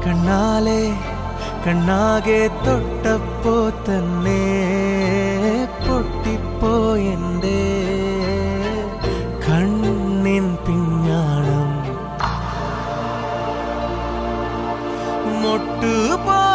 കണ്ണാലെ കണ്ണാകെ തൊട്ടപ്പോ തന്നെ പൊട്ടിപ്പോയെന്റെ കണ്ണിൻ പിഞ്ഞാണം മൊട്ടുപോ